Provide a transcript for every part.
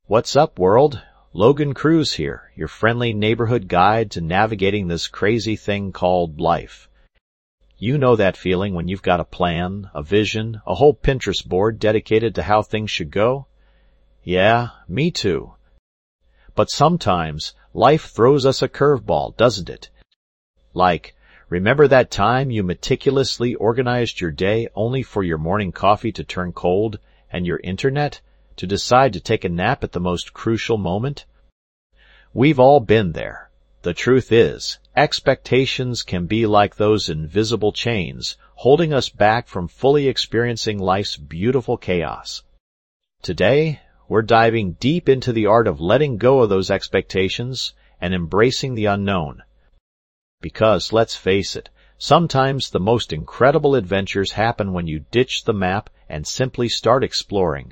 What's up, world? Logan Cruz here, your friendly neighborhood guide to navigating this crazy thing called life. You know that feeling when you've got a plan, a vision, a whole Pinterest board dedicated to how things should go? Yeah, me too. But sometimes life throws us a curveball, doesn't it? Like, remember that time you meticulously organized your day only for your morning coffee to turn cold and your internet to decide to take a nap at the most crucial moment? We've all been there. The truth is, expectations can be like those invisible chains, holding us back from fully experiencing life's beautiful chaos. Today, we're diving deep into the art of letting go of those expectations and embracing the unknown. Because, let's face it, sometimes the most incredible adventures happen when you ditch the map and simply start exploring.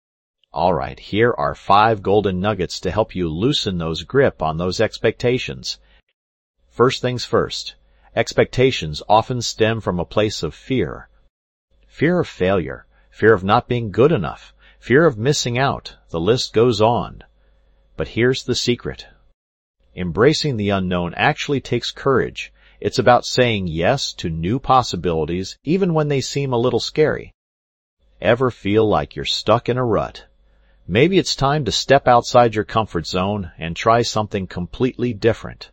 All right, here are 5 golden nuggets to help you loosen those grip on those expectations. First things first, expectations often stem from a place of fear. Fear of failure, fear of not being good enough, fear of missing out, the list goes on. But here's the secret. Embracing the unknown actually takes courage. It's about saying yes to new possibilities even when they seem a little scary. Ever feel like you're stuck in a rut? Maybe it's time to step outside your comfort zone and try something completely different.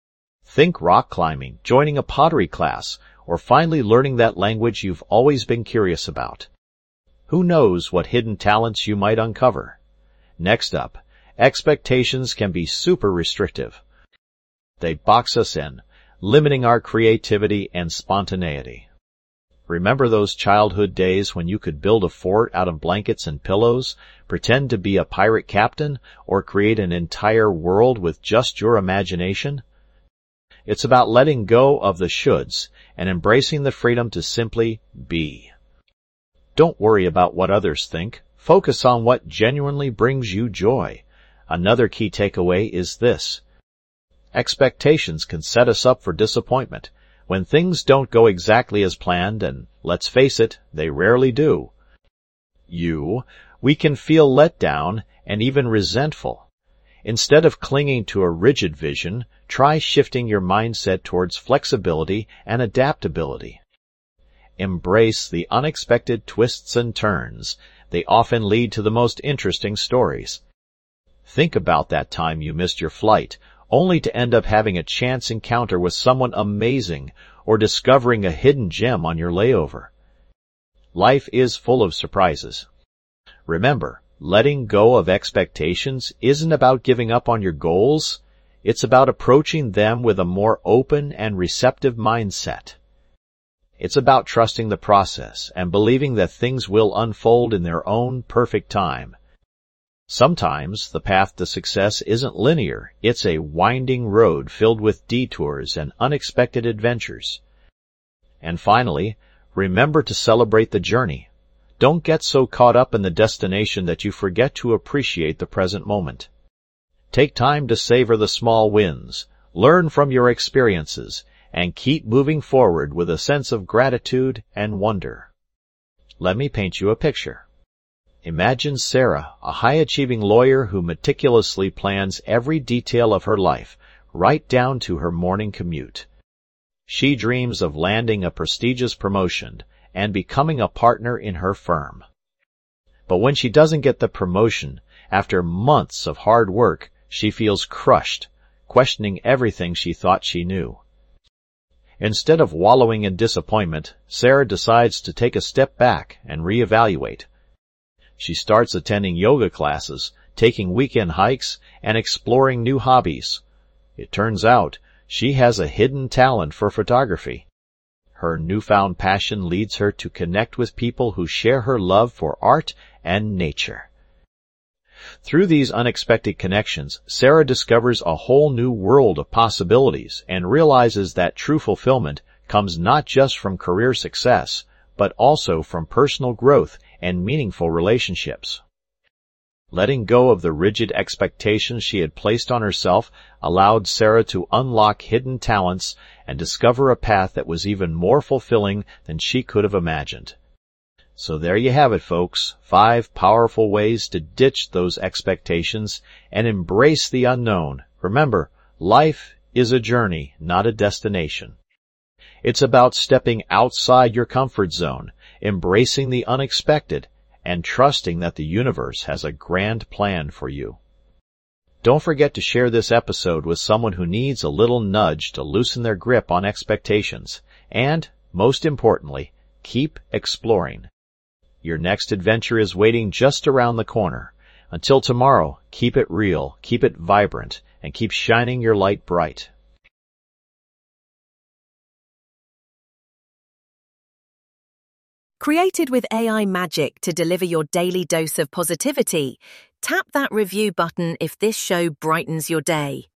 Think rock climbing, joining a pottery class, or finally learning that language you've always been curious about. Who knows what hidden talents you might uncover? Next up, expectations can be super restrictive. They box us in, limiting our creativity and spontaneity. Remember those childhood days when you could build a fort out of blankets and pillows, pretend to be a pirate captain, or create an entire world with just your imagination? It's about letting go of the shoulds and embracing the freedom to simply be. Don't worry about what others think. Focus on what genuinely brings you joy. Another key takeaway is this. Expectations can set us up for disappointment. When things don't go exactly as planned, and let's face it, they rarely do, we can feel let down and even resentful. Instead of clinging to a rigid vision, try shifting your mindset towards flexibility and adaptability. Embrace the unexpected twists and turns. They often lead to the most interesting stories. Think about that time you missed your flight, only to end up having a chance encounter with someone amazing or discovering a hidden gem on your layover. Life is full of surprises. Remember, letting go of expectations isn't about giving up on your goals. It's about approaching them with a more open and receptive mindset. It's about trusting the process and believing that things will unfold in their own perfect time. Sometimes the path to success isn't linear. It's a winding road filled with detours and unexpected adventures. And finally, remember to celebrate the journey. Don't get so caught up in the destination that you forget to appreciate the present moment. Take time to savor the small wins, learn from your experiences, and keep moving forward with a sense of gratitude and wonder. Let me paint you a picture. Imagine Sarah, a high-achieving lawyer who meticulously plans every detail of her life, right down to her morning commute. She dreams of landing a prestigious promotion and becoming a partner in her firm. But when she doesn't get the promotion, after months of hard work, she feels crushed, questioning everything she thought she knew. Instead of wallowing in disappointment, Sarah decides to take a step back and reevaluate. She starts attending yoga classes, taking weekend hikes, and exploring new hobbies. It turns out she has a hidden talent for photography. Her newfound passion leads her to connect with people who share her love for art and nature. Through these unexpected connections, Sarah discovers a whole new world of possibilities and realizes that true fulfillment comes not just from career success, but also from personal growth and meaningful relationships. Letting go of the rigid expectations she had placed on herself allowed Sarah to unlock hidden talents and discover a path that was even more fulfilling than she could have imagined. So there you have it, folks. 5 powerful ways to ditch those expectations and embrace the unknown. Remember, life is a journey, not a destination. It's about stepping outside your comfort zone, embracing the unexpected, and trusting that the universe has a grand plan for you. Don't forget to share this episode with someone who needs a little nudge to loosen their grip on expectations. And, most importantly, keep exploring. Your next adventure is waiting just around the corner. Until tomorrow, keep it real, keep it vibrant, and keep shining your light bright. Created with AI magic to deliver your daily dose of positivity, tap that review button if this show brightens your day.